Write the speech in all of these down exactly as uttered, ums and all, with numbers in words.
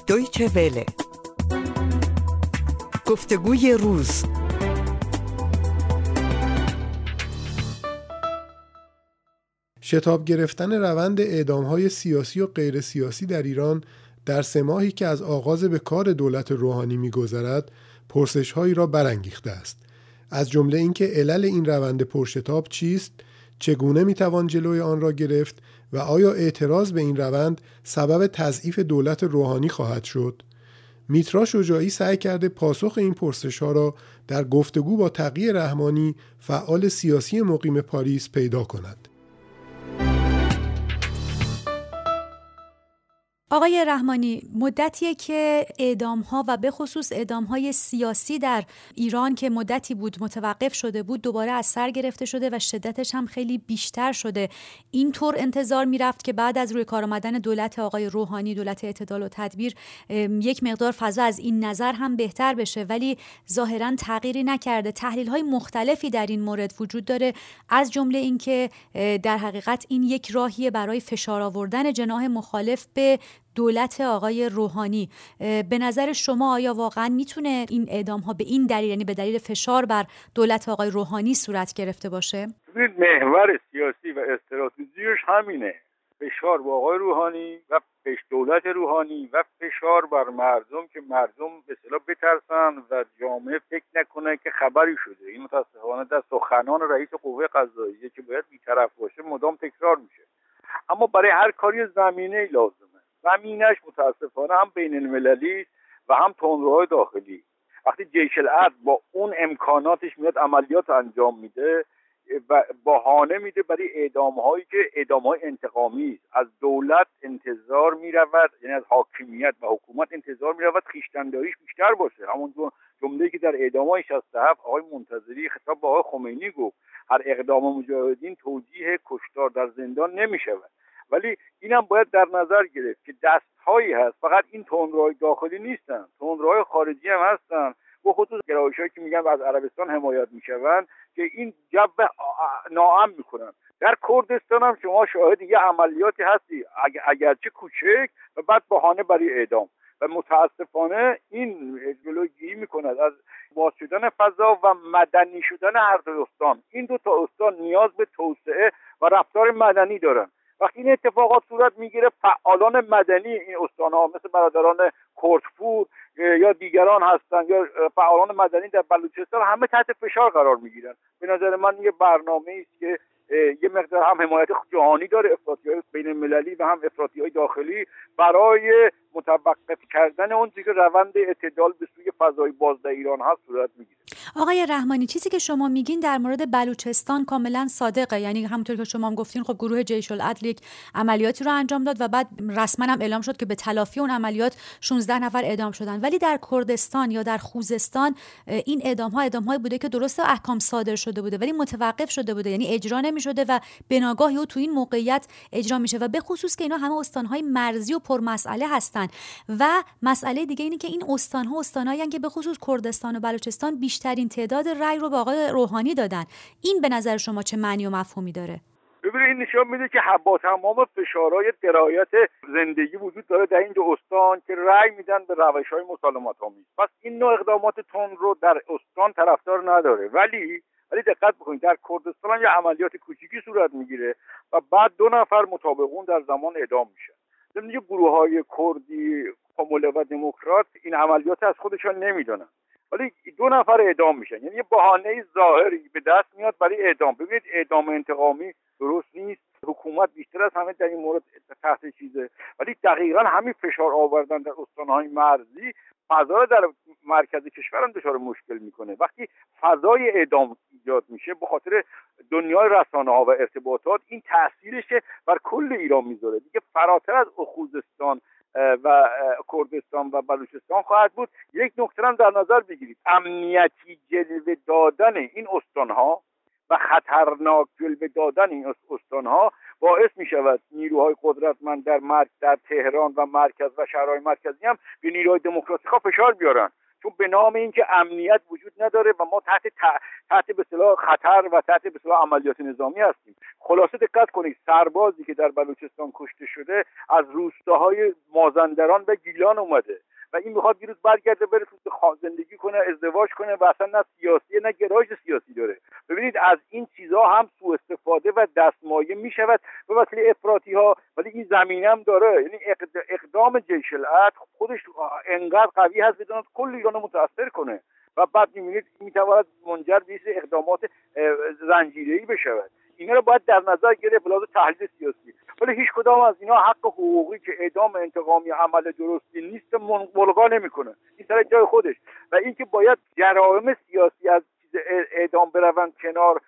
دویچه وله. گفتگوی روز. شتاب گرفتن روند اعدام‌های سیاسی و غیر سیاسی در ایران در سه ماهی که از آغاز به کار دولت روحانی می‌گذرد، پرسش‌هایی را برانگیخته است. از جمله اینکه علل این روند پرشتاب چیست، چگونه می‌توان جلوی آن را گرفت و آیا اعتراض به این روند سبب تضعیف دولت روحانی خواهد شد؟ میترا شجاعی سعی کرده پاسخ این پرسش‌ها را در گفتگو با تقی رحمانی، فعال سیاسی مقیم پاریس، پیدا کند. آقای رحمانی، مدتیه که اعدام‌ها و به خصوص اعدام‌های سیاسی در ایران که مدتی بود متوقف شده بود دوباره از سر گرفته شده و شدتش هم خیلی بیشتر شده. اینطور انتظار می‌رفت که بعد از روی کار آمدن دولت آقای روحانی، دولت اعتدال و تدبیر، یک مقدار فضا از این نظر هم بهتر بشه، ولی ظاهراً تغییری نکرده. تحلیل‌های مختلفی در این مورد وجود داره، از جمله اینکه در حقیقت این یک راهیه برای فشار آوردن جناح مخالف به دولت آقای روحانی. به نظر شما آیا واقعا میتونه این اعدام ها به این دلیل، یعنی به دلیل فشار بر دولت آقای روحانی صورت گرفته باشه؟ محور سیاسی و استراتژیش همینه، فشار با آقای روحانی و پیش دولت روحانی و فشار بر مردم که مردم به اصطلاح بترسن و جامعه فکر نکنه که خبری شده. این متاسفانه در سخنان رئیس قوه قضاییه که باید بی‌طرف باشه مدام تکرار میشه. اما برای هر کاری زمینه لازمه. زمینش متاسفانه هم بین المللی و هم تندروهای داخلی. وقتی جیش العدل با اون امکاناتش میاد عملیات انجام میده و بهانه میده برای اعدام هایی که اعدام های انتقامی است، از دولت انتظار میرود، یعنی از حاکمیت و حکومت انتظار میرود خویشتنداریش بیشتر باشه. همون جمله‌ای که در اعدام های شصت و هفت آقای منتظری خطاب به آقای خمینی گفت، هر اقدام مجاهدین توجیه کشتار در زندان نمیشود. ولی اینم باید در نظر گرفت که دستهایی هست، فقط این تندروهای داخلی نیستن، تندروهای خارجی هم هستن، به خصوص گرایش‌هایی که میگن از عربستان حمایت میشوند که این جو ناامن میکنن. در کردستان هم شما شاهد یه عملیاتی هستی اگر اگرچه کوچک و بعد بهانه برای اعدام، و متاسفانه این جلوگیری میکند از باز شدن فضا و مدنی شدن هر دو استان. این دو تا استان نیاز به توسعه و رفتار مدنی دارن. وقتی این اتفاقات صورت میگیره، فعالان مدنی این استان‌ها مثل برادران کردفور یا دیگران هستن یا فعالان مدنی در بلوچستان همه تحت فشار قرار میگیرن. به نظر من یه برنامه‌ای است که یه مقدار هم حمایت جهانی داره، افراطی‌های بین المللی و هم افراطی‌های داخلی، برای متوقف کردن اون چیزی که روند اعتدال به سوی فضای باز در ایران هست صورت میگیره. آقای رحمانی، چیزی که شما میگین در مورد بلوچستان کاملا صادقه. یعنی همونطور که شما هم گفتین، خب گروه جیش العدل یک عملیاتی رو انجام داد و بعد رسما هم اعلام شد که به تلافی اون عملیات شانزده نفر اعدام شدن. ولی در کردستان یا در خوزستان این اعدام ها اعدام های بوده که درسته احکام صادر شده بوده ولی متوقف شده بوده، یعنی اجرا نمی‌شده و به ناگاه یا تو این موقعیت اجرا میشه، و به خصوص که اینا همه استان‌های مرزی و پرمسئله هستن. و مسئله دیگه اینه که این استان‌ها استانایی هستن که به خصوص کردستان و بلوچستان بیشترین تعداد رأی رو به آقای روحانی دادن. این به نظر شما چه معنی و مفهومی داره؟ ببینید، این نشون میده که با تمام فشارهای درایت زندگی وجود داره در این دو استان که رأی میدن به روش‌های مسالمت‌آمیز. پس این نوع اقدامات تند رو در استان طرفدار نداره. ولی ولی دقت بکنید، در کردستان هم یه عملیات کوچیکی صورت میگیره و بعد دو نفر مطابق اون در زمان اعدام میشن. ضمن اینکه گروه‌های کردی، قموله و دموکرات این عملیات از خودشان نمیدونن، ولی دو نفر اعدام میشن. یعنی یه بهانه ظاهری به دست میاد برای اعدام. ببینید، اعدام انتقامی درست نیست. حکومت بیشتر از همه در این مورد تحت چیزه، ولی دقیقاً همین فشار آوردن در استان‌های مرزی فضا در مرکز کشور هم دچار مشکل میکنه. وقتی فضای اعدام ایجاد میشه به خاطر دنیای رسانه‌ها و ارتباطات، این تاثیرش بر کل ایران میذاره دیگه، فراتر از خوزستان و کردستان و بلوچستان خواهد بود. یک نکته هم در نظر بگیرید، امنیتی جلوه دادن این استان‌ها و خطرناک جلوه دادن این استان‌ها باعث می شود نیروهای قدرتمند در مرکز در تهران و مرکز و شهرهای مرکزی هم به نیروهای دموکراتیک فشار بیارن. چون به نام اینکه امنیت وجود نداره و ما تحت تحت به اصطلاح خطر و تحت به اصطلاح عملیات نظامی هستیم. خلاصه دقت کنید، سربازی که در بلوچستان کشته شده از روستاهای مازندران و گیلان اومده و این میخواد دیروز برگرده بره تو زندگی کنه، ازدواج کنه و اصلا نه سیاسی نه گرایش سیاسی داره. ببینید از این چیزها هم سوء استفاده و دستمایه میشود به وسیله افراطی ها، ولی این زمینه هم داره. یعنی اقدام جیش العدل خودش انقدر قوی هست بدون کل ایران متاثر کنه و بعد میبینید میتواند منجر به اقدامات زنجیره‌ای بشود. اینا رو باید در نظر گرفت بلازم تحلیل سیاسی، ولی هیچ کدام از اینا حق حقوقی که اعدام انتقامی عمل درستی نیست ملغا نمیکنه، این سر جای خودش. و اینکه باید جرائم سیاسی از چیز اعدام بروند کنار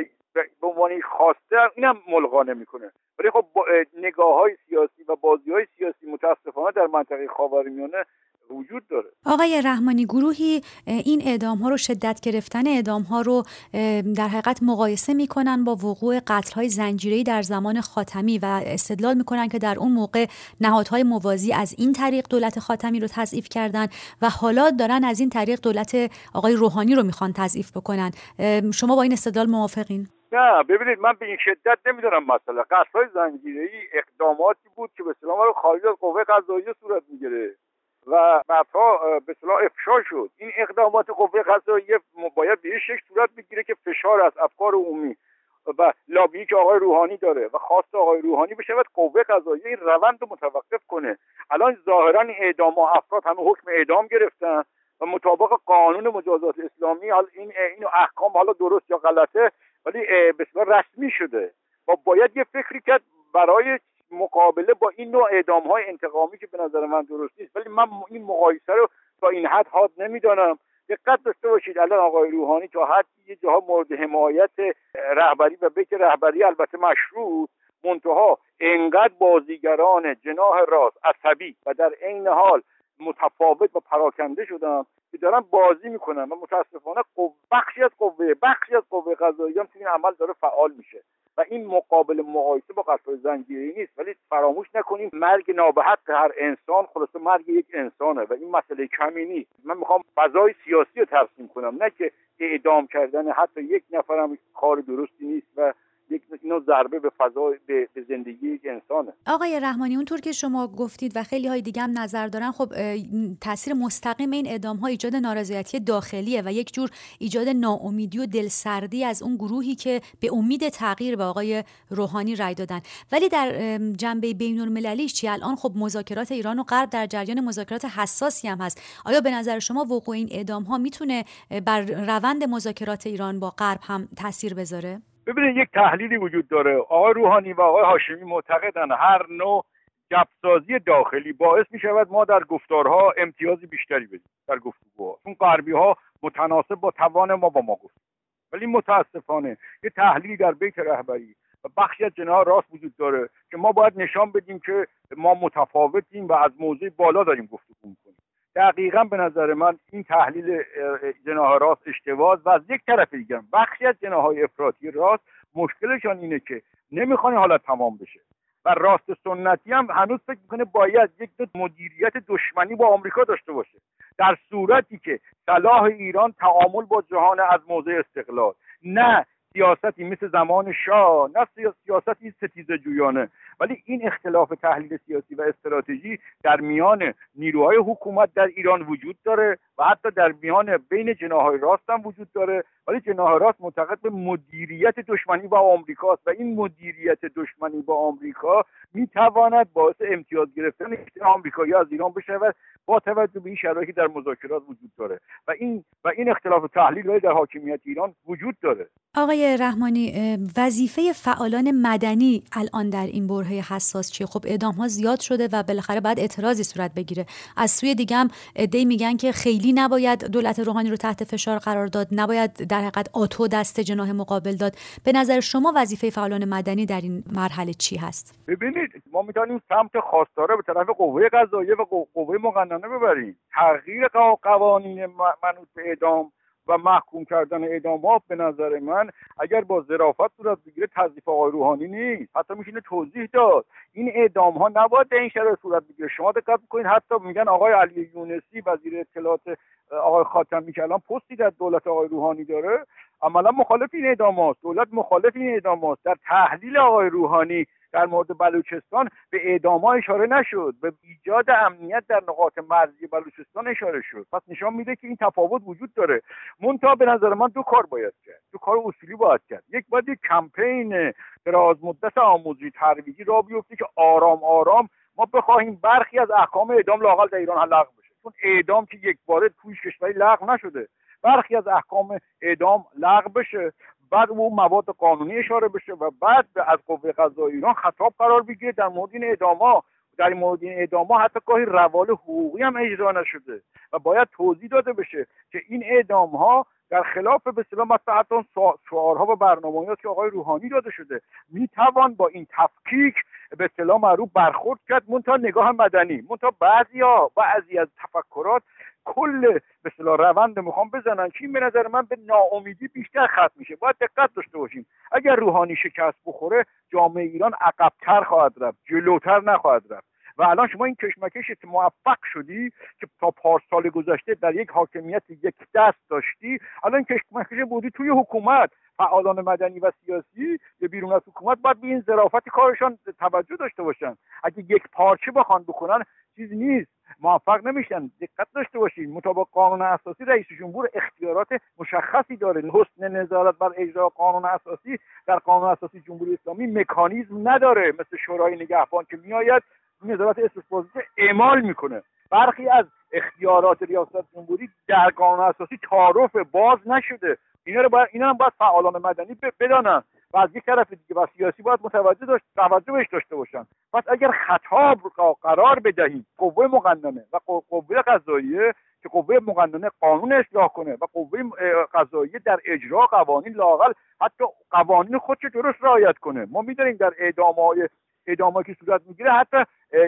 به عنوان خواسته، اینم ملغا نمیکنه. ولی خب نگاه‌های سیاسی و بازی‌های سیاسی متاسفانه در منطقه خاورمیانه وجود داره. آقای رحمانی، گروهی این اعدام ها رو، شدت گرفتن اعدام ها رو در حقیقت مقایسه میکنن با وقوع قتل های زنجیره‌ای در زمان خاتمی و استدلال میکنن که در اون موقع نهادهای موازی از این طریق دولت خاتمی رو تضعیف کردن و حالا دارن از این طریق دولت آقای روحانی رو میخوان تضعیف بکنن. شما با این استدلال موافقین؟ نه، ببینید من به این شدت نمیدونم. مثلا قتل‌های زنجیره‌ای اقداماتی بود که به اصطلاح رو خارج از قوه قضاییه صورت میگیره و بعدها به اصطلاح افشا شد. این اقدامات قوه قضاییه باید به یک شکل صورت بگیره که فشار از افکار عمومی و لابی که آقای روحانی داره و خواست آقای روحانی بشود قوه قضاییه این روند رو متوقف کنه. الان ظاهرا این اعدام ها افراد همه حکم اعدام گرفتن و مطابق قانون مجازات اسلامی حالا این این احکام حالا درست یا غلطه ولی به اصطلاح رسمی شده و باید یه فکری کرد برای مقابله با این نوع اعدام‌های انتقامی که به نظر من درست نیست. ولی من این مقایسه رو تا این حد حاد نمی‌دانم. دقت داشته باشید الان آقای روحانی تا حد یه جاها مورد حمایت رهبری و بیت رهبری البته مشروع، منتها انقدر بازیگران جناح راست عصبی و در عین حال متفاوت و پراکنده شدن که دارن بازی میکنن و متاسفانه بخشی از قوه بخشی از قوه قضاییه هم تو این عمل داره فعال میشه و این مقابل مقایسه با قتل زنجیره‌ای نیست. ولی فراموش نکنیم مرگ نابحق هر انسان خلاصه مرگ یک انسانه و این مسئله کمی نیست. من میخوام فضای سیاسی رو ترسیم کنم، نه که اعدام کردن حتی یک نفرم کار درستی نیست و یک نوع ضربه به فضای به زندگی یک انسانه. آقای رحمانی، اونطور که شما گفتید و خیلی های دیگه هم نظر دارن، خب تاثیر مستقیم این اعدام ها ایجاد نارضایتی داخلیه و یک جور ایجاد ناامیدی و دلسردی از اون گروهی که به امید تغییر به آقای روحانی رای دادن. ولی در جنبه بین‌المللیش چی؟ الان خب مذاکرات ایران و غرب در جریان مذاکرات حساسی هم هست. آیا به نظر شما وقوع این اعدام ها میتونه بر روند مذاکرات ایران با غرب هم تاثیر بذاره؟ ببینید یک تحلیلی وجود داره. آقای روحانی و آقای هاشمی معتقدن هر نوع گپسازی داخلی باعث می شود ما در گفتارها امتیاز بیشتری بدیم در گفتگوها، چون غربی ها متناسب با توان ما با ما گفت. ولی متاسفانه یه تحلیلی در بیت رهبری و بخشی از جناح راست وجود داره که ما باید نشان بدیم که ما متفاوتیم و از موضوع بالا داریم گفتگو می‌کنیم. دقیقاً به نظر من این تحلیل جناح راست اشتباهه و از یک طرف دیگه بخشی از جناح‌های افراطی راست مشکلشان اینه که نمیخوان حالا تمام بشه و راست سنتی هم هنوز فکر میکنه باید یک مدیریت دشمنی با آمریکا داشته باشه، در صورتی که صلاح ایران تعامل با جهان از موضع استقلال، نه سیاستی مثل زمان شاه، نه سیاستی ستیزه جویانه. ولی این اختلاف تحلیل سیاسی و استراتژی در میان نیروهای حکومت در ایران وجود داره و حتی در میان بین جناح‌های راست هم وجود داره. ولی جناح راست معتقد به مدیریت دشمنی با آمریکاست و این مدیریت دشمنی با آمریکا میتواند باعث امتیاز گرفتن آمریکایی از ایران بشود با توجه به این شرایطی در مذاکرات وجود داره و این و این اختلاف تحلیل در حاکمیت ایران وجود داره. آقای رحمانی، وظیفه فعالان مدنی الان در این برهه حساس چیه؟ خب اعدام ها زیاد شده و بالاخره باید اعتراضی صورت بگیره. از سوی دیگه هم عده‌ای میگن که خیلی نباید دولت روحانی رو تحت فشار قرار داد، نباید در حقیقت آتو دست جناح مقابل داد. به نظر شما وظیفه فعالان مدنی در این مرحله چی هست؟ ببینید ما میتونیم سمت خواستاره به طرف قوه قضاییه و قوه مقننه ببریم. تغییر قوانین منوط به اعدام و محکوم کردن اعدامات به نظر من اگر با ظرافت صورت بگیره تضعیف آقای روحانی نیست. حتی میشه توضیح داد این اعدام ها نباید به این شرایط صورت بگیره. شما دقت بکنید حتی میگن آقای علی یونسی وزیر اطلاعات آقای خاتمی که الان پستی در دولت آقای روحانی داره عملا مخالف این اعدامات. دولت مخالف این اعدامات. در تحلیل آقای روحانی در مورد بلوچستان به اعدام‌ها اشاره نشد، به ایجاد امنیت در نقاط مرزی بلوچستان اشاره شد. پس نشان میده که این تفاوت وجود داره. منتها به نظر من دو کار باید کرد، دو کار اصولی باید کرد. یک باید یک کمپین دراز مدت آموزشی ترویجی راه بیفته که آرام آرام ما بخواهیم برخی از احکام اعدام لااقل در ایران لغو بشه، چون اعدام که یک باره توی کشوری لغو نشده. برخی از احکام اعدام لغو بشه، بعد اون مواد قانونی اشاره بشه و بعد از قوه قضاییه ایران خطاب قرار بگیره در مورد این اعدام‌ها. در این مورد این اعدام‌ها حتی گاهی روال حقوقی هم اجرا نشده و باید توضیح داده بشه که این اعدام‌ها در خلاف به اصطلاح مثلا حتی شعارها و برنامه‌هایی که آقای روحانی داده شده. میتوان با این تفکیک به اصطلاح معروف برخورد کرد، منتها نگاه مدنی. منتها بعضیا بعضی از تفکرات کل به اصطلاح روند میخوام بزنن که این به نظر من به ناامیدی بیشتر ختم میشه. باید دقت داشته باشیم. اگر روحانی شکست بخوره جامعه ایران عقب‌تر خواهد رفت، جلوتر نخواهد رفت. و الان شما این کشمکش که موفق شدی که تا پارسال گذشته در یک حاکمیت یک دست داشتی، الان کشمکش بودی توی حکومت. فعالان مدنی و سیاسی به بیرون از حکومت باید به این ظرافت کارشان توجه داشته باشن. اگه یک پارچه بخوان بکنن چیز نیست، موفق نمیشن. دقت داشته باشین مطابق قانون اساسی رئیس جمهور اختیارات مشخصی داره. حسن نظارت بر اجرا قانون اساسی در قانون اساسی جمهوری اسلامی مکانیزم نداره، مثل شورای نگهبان که میآید نظارت استثباتی اعمال میکنه. برخی از اختیارات ریاست جمهوری در قانون اساسی تعارف باز نشده. اینا رو باید اینا هم باید فعالان مدنی بدانن و از یک طرف دیگه و سیاسی باید متوجه داشت توجه بهش داشته باشن. پس اگر خطاب قرار بدهیم قوه مقننه و قوه قضاییه که قوه مقننه قانون اصلاح کنه و قوه قضاییه در اجرا قوانین لااقل حتی قوانین خودش درست رعایت کنه. ما می‌دونیم در اعدام‌های اعدام‌ها که صورت میگیره حتی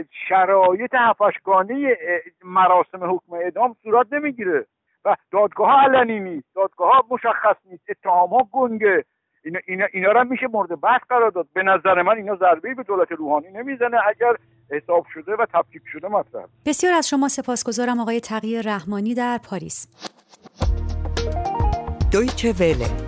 شرایط هفت‌اشگانه مراسم حکم اعدام صورت نمیگیره و دادگاه علنی نیست، دادگاه مشخص نیست، اتهام‌ها گنگه. اینا اینا اینا را میشه مورد بحث قرار داد. به نظر من اینا ضربه‌ای به دولت روحانی نمیزنه اگر حساب شده و تفکیک شده مطرح. بسیار از شما سپاسگزارم آقای تقی رحمانی در پاریس. دویچه وله